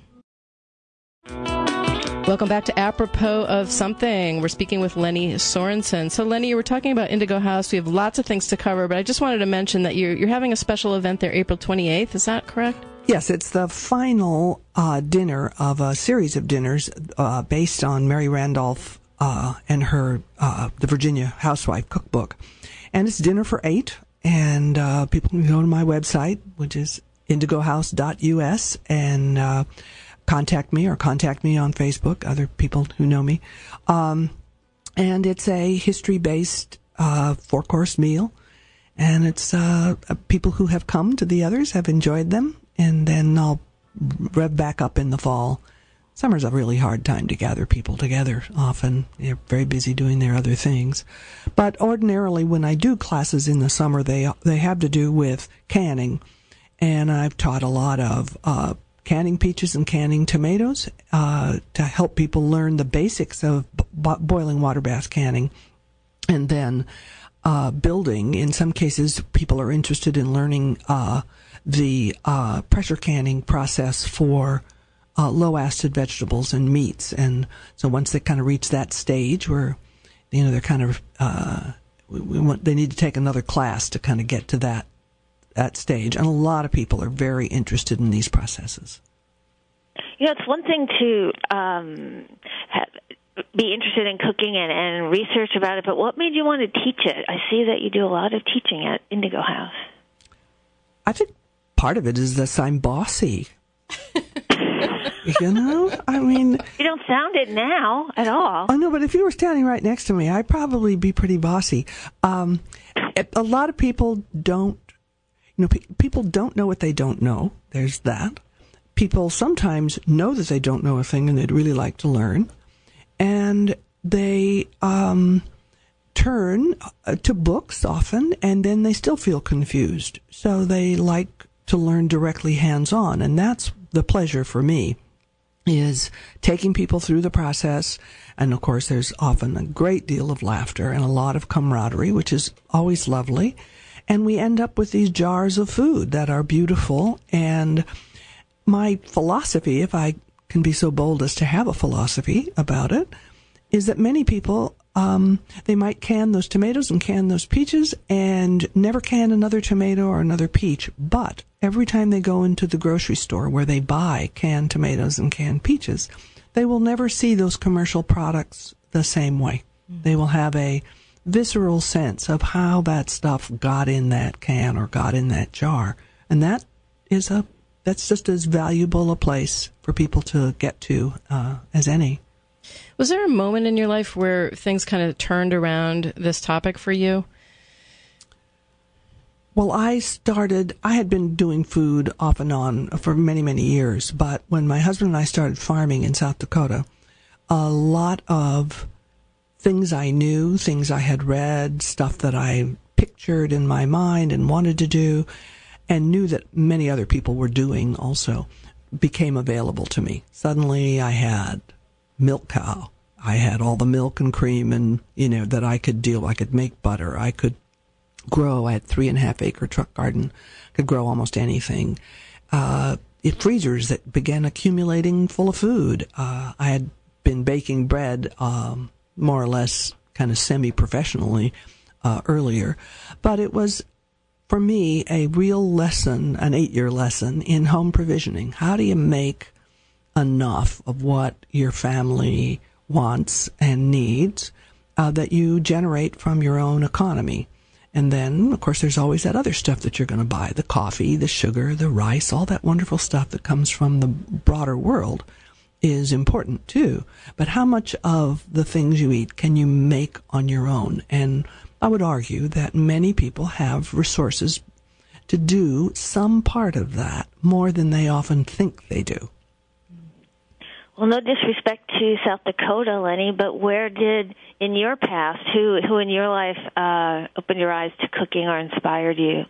Welcome back to Apropos of Something. We're speaking with Lenny Sorensen. So, Lenny, you were talking about Indigo House. We have lots of things to cover, but I just wanted to mention that you're, you're having a special event there April twenty-eighth. Is that correct? Yes, it's the final uh, dinner of a series of dinners uh, based on Mary Randolph uh, and her uh, the Virginia Housewife cookbook. And it's dinner for eight, and uh, people can go to my website, which is indigo house dot u s, and uh, contact me or contact me on Facebook, other people who know me. Um, and it's a history-based uh, four-course meal. And it's uh, people who have come to the others have enjoyed them. And then I'll rev back up in the fall. Summer's a really hard time to gather people together. Often they're very busy doing their other things. But ordinarily when I do classes in the summer, they they have to do with canning. And I've taught a lot of uh, canning peaches and canning tomatoes uh, to help people learn the basics of bo- boiling water bath canning. And then uh, building. In some cases, people are interested in learning uh, the uh, pressure canning process for Uh, low-acid vegetables and meats. And so once they kind of reach that stage where, you know, they're kind of, uh, we, we want, they need to take another class to kind of get to that, that stage. And a lot of people are very interested in these processes. You know, it's one thing to um, have, be interested in cooking and, and research about it, but what made you want to teach it? I see that you do a lot of teaching at Indigo House. I think part of it is that I'm bossy. You know, I mean... You don't sound it now at all. I know, but if you were standing right next to me, I'd probably be pretty bossy. Um, a lot of people don't, you know, pe- people don't know what they don't know. There's that. People sometimes know that they don't know a thing and they'd really like to learn. And they um, turn to books often, and then they still feel confused. So they like to learn directly hands-on, and that's the pleasure for me, is taking people through the process. And of course, there's often a great deal of laughter and a lot of camaraderie, which is always lovely. And we end up with these jars of food that are beautiful. And my philosophy, if I can be so bold as to have a philosophy about it, is that many people, um, they might can those tomatoes and can those peaches and never can another tomato or another peach. But every time they go into the grocery store where they buy canned tomatoes and canned peaches, they will never see those commercial products the same way. Mm-hmm. They will have a visceral sense of how that stuff got in that can or got in that jar. And that is a, that's just as valuable a place for people to get to uh, as any. Was there a moment in your life where things kind of turned around this topic for you? Well, I started, I had been doing food off and on for many, many years, but when my husband and I started farming in South Dakota, a lot of things I knew, things I had read, stuff that I pictured in my mind and wanted to do, and knew that many other people were doing also, became available to me. Suddenly I had milk cow. I had all the milk and cream and, you know, that I could deal. I could make butter. I could grow. I had three and a half acre truck garden. Could grow almost anything. Uh, it, freezers that began accumulating full of food. Uh, I had been baking bread, um, more or less kind of semi-professionally, uh, earlier. But it was, for me, a real lesson, an eight-year lesson in home provisioning. How do you make enough of what your family wants and needs uh, that you generate from your own economy? And then, of course, there's always that other stuff that you're going to buy, the coffee, the sugar, the rice, all that wonderful stuff that comes from the broader world is important too. But how much of the things you eat can you make on your own? And I would argue that many people have resources to do some part of that more than they often think they do. Well, no disrespect to South Dakota, Lenny, but where did, in your past, who who in your life uh, opened your eyes to cooking or inspired you?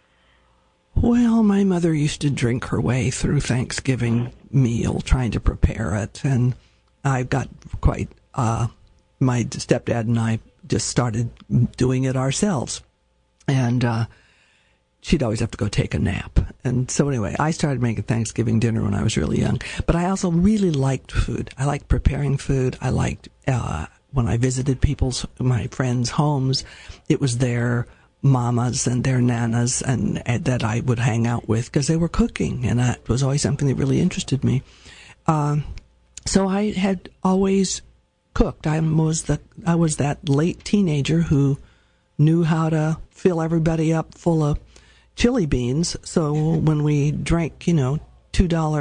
Well, my mother used to drink her way through Thanksgiving meal, trying to prepare it, and I got quite, uh, my stepdad and I just started doing it ourselves. And uh, she'd always have to go take a nap. And so anyway, I started making Thanksgiving dinner when I was really young. But I also really liked food. I liked preparing food. I liked, uh, when I visited people's, my friends' homes, it was their mamas and their nanas and, and that I would hang out with because they were cooking. And that was always something that really interested me. Um, so I had always cooked. I was the, I was that late teenager who knew how to fill everybody up full of chili beans. So when we drank, you know, two dollar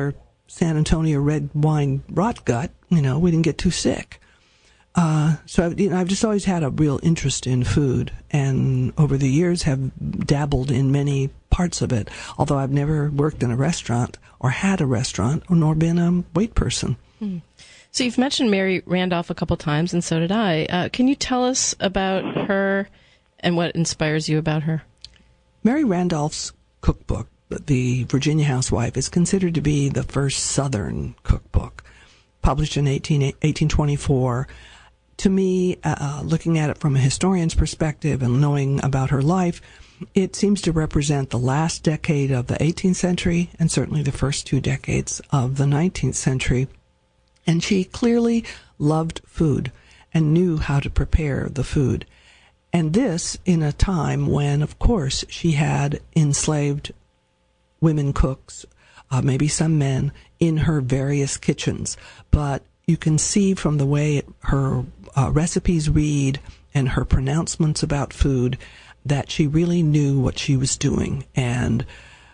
San Antonio red wine rot gut, you know, we didn't get too sick. Uh, so I've, you know, I've just always had a real interest in food, and over the years have dabbled in many parts of it, although I've never worked in a restaurant or had a restaurant or nor been a wait person. Hmm. So you've mentioned Mary Randolph a couple times, and so did I. Uh, can you tell us about her and what inspires you about her? Mary Randolph's cookbook, The Virginia Housewife, is considered to be the first Southern cookbook, published in eighteen twenty-four. To me, uh, looking at it from a historian's perspective and knowing about her life, it seems to represent the last decade of the eighteenth century and certainly the first two decades of the nineteenth century. And she clearly loved food and knew how to prepare the food. And this in a time when, of course, she had enslaved women cooks, uh, maybe some men, in her various kitchens. But you can see from the way it, her uh, recipes read and her pronouncements about food that she really knew what she was doing and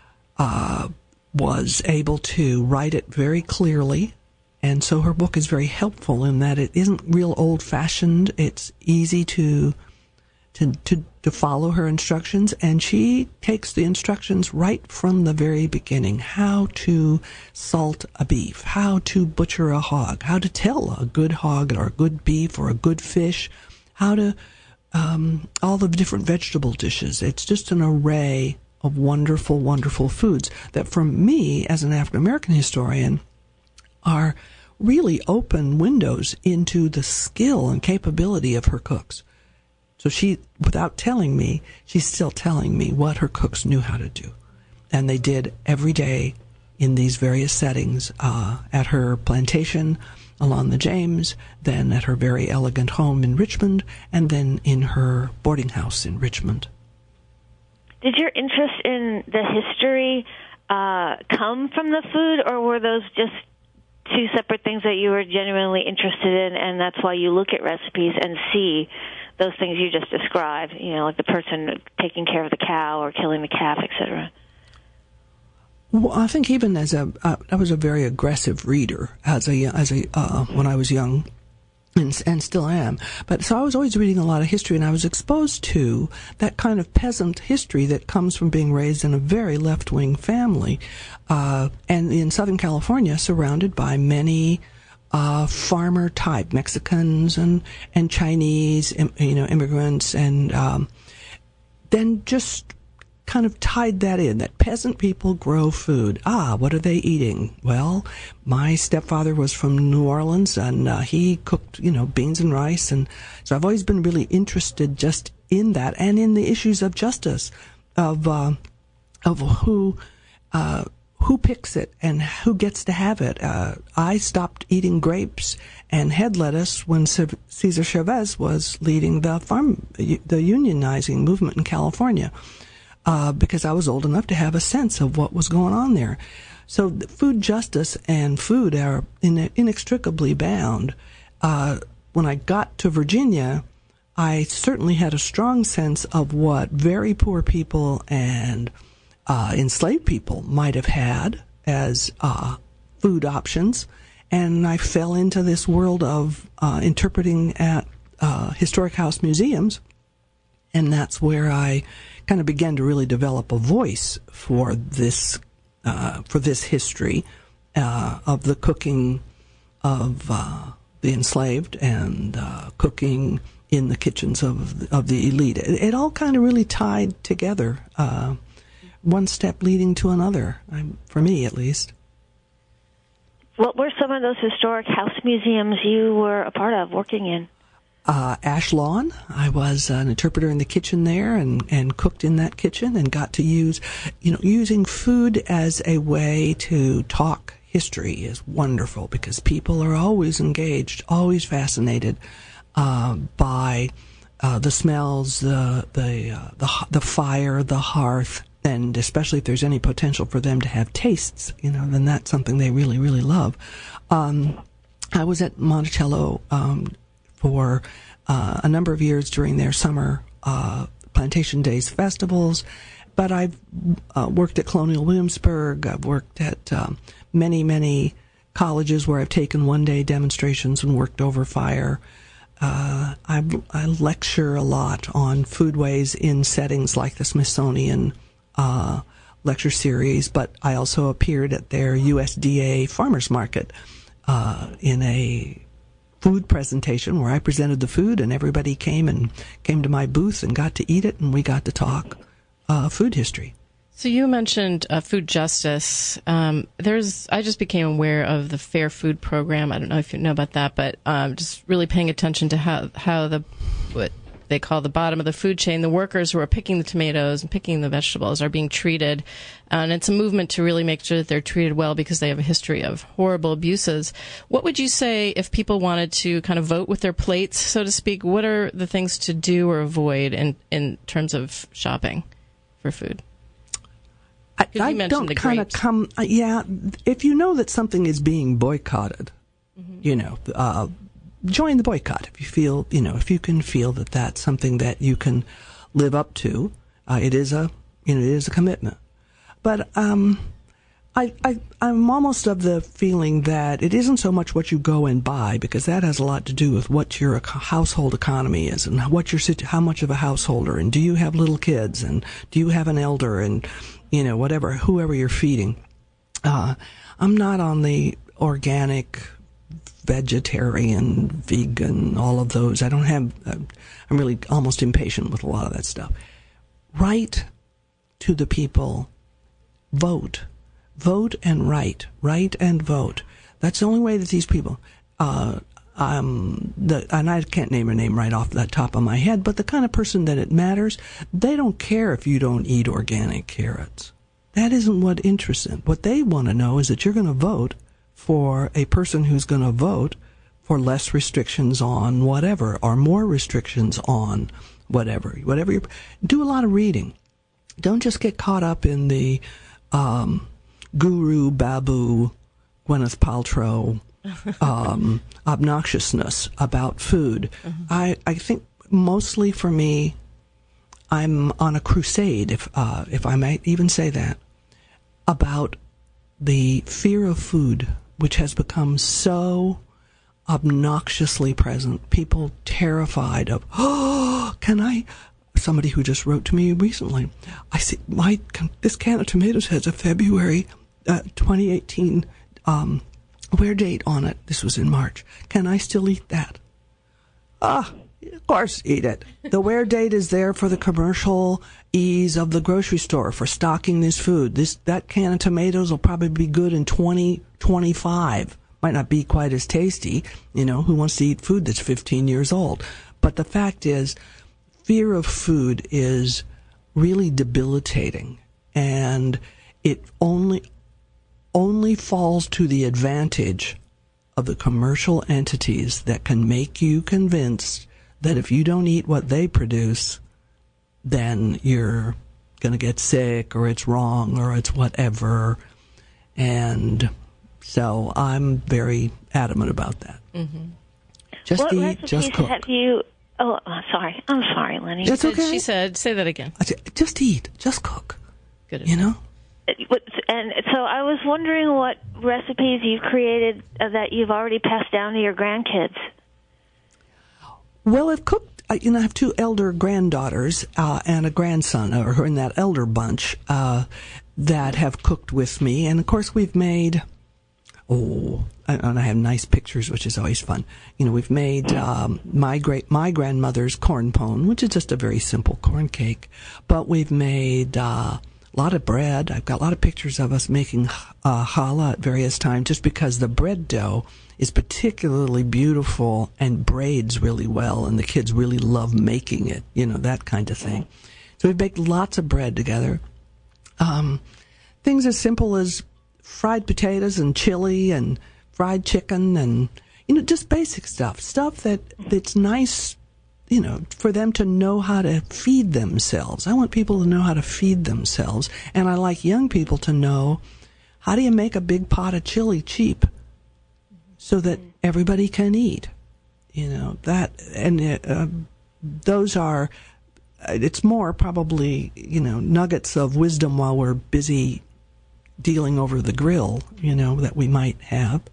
uh, was able to write it very clearly. And so her book is very helpful in that it isn't real old-fashioned. It's easy to to to to follow her instructions, and she takes the instructions right from the very beginning. How to salt a beef, how to butcher a hog, how to tell a good hog or a good beef or a good fish, how to, um, all the different vegetable dishes. It's just an array of wonderful, wonderful foods that for me, as an African-American historian, are really open windows into the skill and capability of her cooks. So she, without telling me, she's still telling me what her cooks knew how to do. And they did every day in these various settings, uh, at her plantation along the James, then at her very elegant home in Richmond, and then in her boarding house in Richmond. Did your interest in the history uh, come from the food, or were those just two separate things that you were genuinely interested in, and that's why you look at recipes and see those things you just described, you know, like the person taking care of the cow or killing the calf, et cetera? Well, I think even as a, uh, I was a very aggressive reader as a, as a, uh, when I was young, and, and still am. But so I was always reading a lot of history, and I was exposed to that kind of peasant history that comes from being raised in a very left-wing family, uh, and in Southern California, surrounded by many Uh, farmer type Mexicans and and Chinese, im, you know, immigrants, and um, then just kind of tied that in, that peasant people grow food. Ah, what are they eating? Well, my stepfather was from New Orleans, and uh, he cooked, you know, beans and rice, and so I've always been really interested just in that and in the issues of justice, of uh, of who. Uh, Who picks it and who gets to have it? Uh, I stopped eating grapes and head lettuce when Cesar Chavez was leading the farm, the unionizing movement in California, uh, because I was old enough to have a sense of what was going on there. So food justice and food are inextricably bound. Uh, when I got to Virginia, I certainly had a strong sense of what very poor people and Uh, enslaved people might have had as uh, food options, and I fell into this world of uh, interpreting at uh, historic house museums, and that's where I kind of began to really develop a voice for this uh, for this history uh, of the cooking of uh, the enslaved and uh, cooking in the kitchens of of the elite. It, it all kind of really tied together. Uh, One step leading to another, for me at least. What were some of those historic house museums you were a part of, working in? Uh, Ash Lawn. I was an interpreter in the kitchen there and, and cooked in that kitchen and got to use, you know, using food as a way to talk history is wonderful because people are always engaged, always fascinated uh, by uh, the smells, the the, uh, the the fire, the hearth. And especially if there's any potential for them to have tastes, you know, then that's something they really, really love. Um, I was at Monticello um, for uh, a number of years during their summer uh, Plantation Days festivals, but I've uh, worked at Colonial Williamsburg. I've worked at um, many, many colleges where I've taken one-day demonstrations and worked over fire. Uh, I, I lecture a lot on foodways in settings like the Smithsonian uh, lecture series, but I also appeared at their U S D A farmers market uh, in a food presentation where I presented the food, and everybody came and came to my booth and got to eat it, and we got to talk uh, food history. So you mentioned uh, food justice. Um, there's, I just became aware of the Fair Food Program. I don't know if you know about that, but um, just really paying attention to how how the what they call the bottom of the food chain, the workers who are picking the tomatoes and picking the vegetables, are being treated. And it's a movement to really make sure that they're treated well because they have a history of horrible abuses. What would you say if people wanted to kind of vote with their plates, so to speak? What are the things to do or avoid in, in terms of shopping for food? I, I don't kind of come, uh, yeah, if you know that something is being boycotted, mm-hmm. you know, uh, join the boycott. If you feel, you know, if you can feel that that's something that you can live up to, uh, it is a, you know, it is a commitment. But um, I, I, I'm almost of the feeling that it isn't so much what you go and buy, because that has a lot to do with what your household economy is and what your, how much of a householder, and do you have little kids, and do you have an elder, and you know, whatever, whoever you're feeding. Uh, I'm not on the organic, vegetarian, vegan, all of those. I don't have, I'm really almost impatient with a lot of that stuff. Write to the people. Vote. Vote and write. Write and vote. That's the only way that these people, uh, um, the, and I can't name a name right off the top of my head, but the kind of person that it matters, they don't care if you don't eat organic carrots. That isn't what interests them. What they want to know is that you're going to vote for a person who's going to vote for less restrictions on whatever, or more restrictions on whatever. Whatever you do, a lot of reading. Don't just get caught up in the um, guru, babu, Gwyneth Paltrow, um, obnoxiousness about food. Mm-hmm. I, I think mostly for me, I'm on a crusade, if uh, if I might even say that, about the fear of food, which has become so obnoxiously present. People terrified of, oh, can I? Somebody who just wrote to me recently, I see my this can of tomatoes has a February uh, twenty eighteen. Um, Where date on it? This was in March. Can I still eat that? Ah, of course, eat it. The where date is there for the commercial ease of the grocery store for stocking this food. This that can of tomatoes will probably be good in twenty twenty-five. Might not be quite as tasty. You know, who wants to eat food that's fifteen years old? But the fact is, fear of food is really debilitating, and it only only falls to the advantage of the commercial entities that can make you convinced that if you don't eat what they produce, then you're going to get sick, or it's wrong, or it's whatever. And so I'm very adamant about that. Mm-hmm. Just what eat, just cook. Have you? Oh, sorry. I'm sorry, Lenny. That's okay. She said, say that again. Just eat, just cook. Good. You know? And so I was wondering what recipes you've created that you've already passed down to your grandkids. Well, I've cooked, you know, I have two elder granddaughters uh, and a grandson, or in that elder bunch, uh, that have cooked with me. And, of course, we've made, oh, and I have nice pictures, which is always fun. You know, we've made um, my great my grandmother's corn pone, which is just a very simple corn cake. But we've made uh, a lot of bread. I've got a lot of pictures of us making uh, challah at various times, just because the bread dough is particularly beautiful and braids really well, and the kids really love making it, you know, that kind of thing. So we've baked lots of bread together. Um, things as simple as fried potatoes and chili and fried chicken and, you know, just basic stuff. Stuff that that's nice, you know, for them to know how to feed themselves. I want people to know how to feed themselves, and I like young people to know, how do you make a big pot of chili cheap so that everybody can eat? You know, that, and uh, those are it's more probably, you know, nuggets of wisdom while we're busy dealing over the grill, you know, that we might have.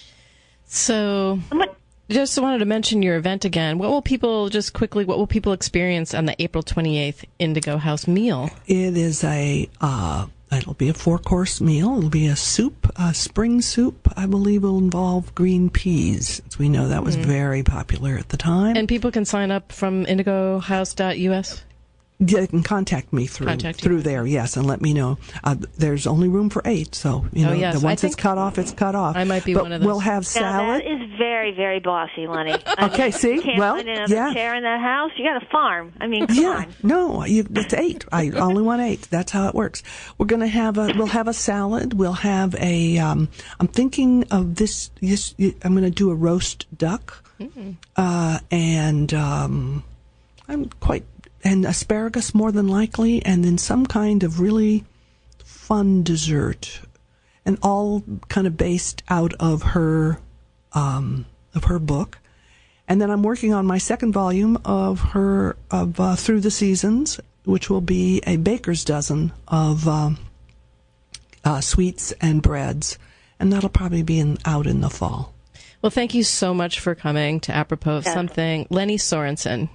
So, just wanted to mention your event again. What will people, just quickly, what will people experience on the April twenty-eighth Indigo House meal? It is a, uh, it'll be a four-course meal. It'll be a soup, a spring soup, I believe will involve green peas. As we know, that was mm-hmm. very popular at the time. And people can sign up from indigo house dot U S? Yeah, they can contact me through contact through there, yes, and let me know. Uh, there's only room for eight, so you know, oh, yes. the, once it's cut off, it's cut off. I might be but one of those. We'll have salad. Now, that is very, very bossy, Lenny. I okay, mean, see, you can't well, find another yeah. chair in that house. You got a farm. I mean, come yeah, on. no, you, it's eight. I only want eight. That's how it works. We're gonna have a. We'll have a salad. We'll have a. Um, I'm thinking of this. This I'm gonna do a roast duck, mm-hmm. uh, and um, I'm quite. And asparagus, more than likely, and then some kind of really fun dessert, and all kind of based out of her um, of her book. And then I'm working on my second volume of her of uh, Through the Seasons, which will be a baker's dozen of um, uh, sweets and breads, and that'll probably be in, out in the fall. Well, thank you so much for coming to Apropos of yeah. Something, Lenny Sorensen.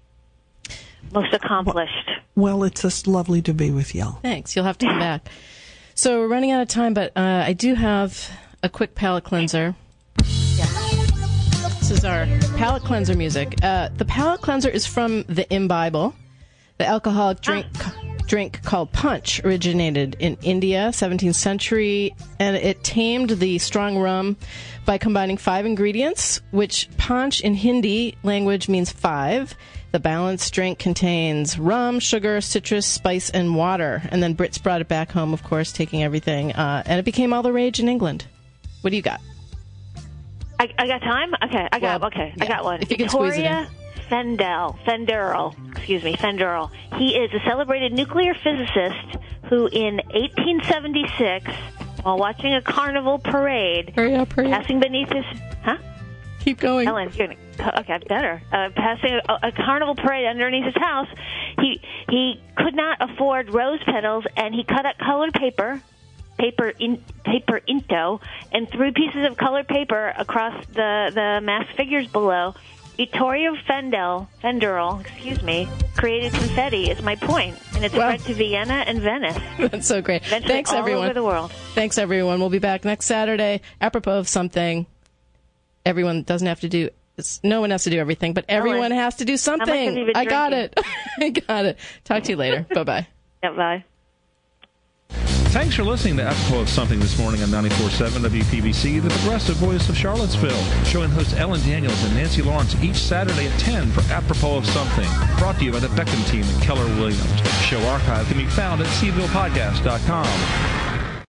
Most accomplished. Well, it's just lovely to be with y'all. Thanks. You'll have to come back. So we're running out of time, but uh, I do have a quick palate cleanser. Yeah. This is our palate cleanser music. Uh, the palate cleanser is from the Imbibe. The alcoholic drink ah. drink called punch originated in India, seventeenth century, and it tamed the strong rum by combining five ingredients, which panch in Hindi language means five. The balanced drink contains rum, sugar, citrus, spice, and water. And then Brits brought it back home, of course, taking everything. Uh, and it became all the rage in England. What do you got? I, I got time? Okay, I got well, okay. yeah, I got one. If you can squeeze it in. Fendel, Fenderl, excuse me, Fenderl. He is a celebrated nuclear physicist who, in eighteen seventy-six, while watching a carnival parade, hurry up, hurry passing up. beneath his, huh? Keep going. Ellen, you're gonna, okay, better. Uh, passing a, a carnival parade underneath his house, he he could not afford rose petals, and he cut up colored paper, paper in paper into, and threw pieces of colored paper across the the masked figures below. Vittorio Fendel, Fenderl, excuse me, created confetti. Is my point, and it's wow. spread to Vienna and Venice. That's so great. Eventually Thanks, all everyone. over the world. Thanks, everyone. We'll be back next Saturday. Apropos of something. Everyone doesn't have to do. No one has to do everything, but everyone Ellen, has to do something. how much have you been I got drinking? it. I got it. Talk to you later. Bye bye. Yeah, bye. Thanks for listening to Apropos of Something this morning on ninety-four point seven W P V C, the progressive voice of Charlottesville. Showing hosts Ellen Daniels and Nancy Lawrence each Saturday at ten for Apropos of Something. Brought to you by the Beckham team and Keller Williams. Show archive can be found at C ville podcast dot com.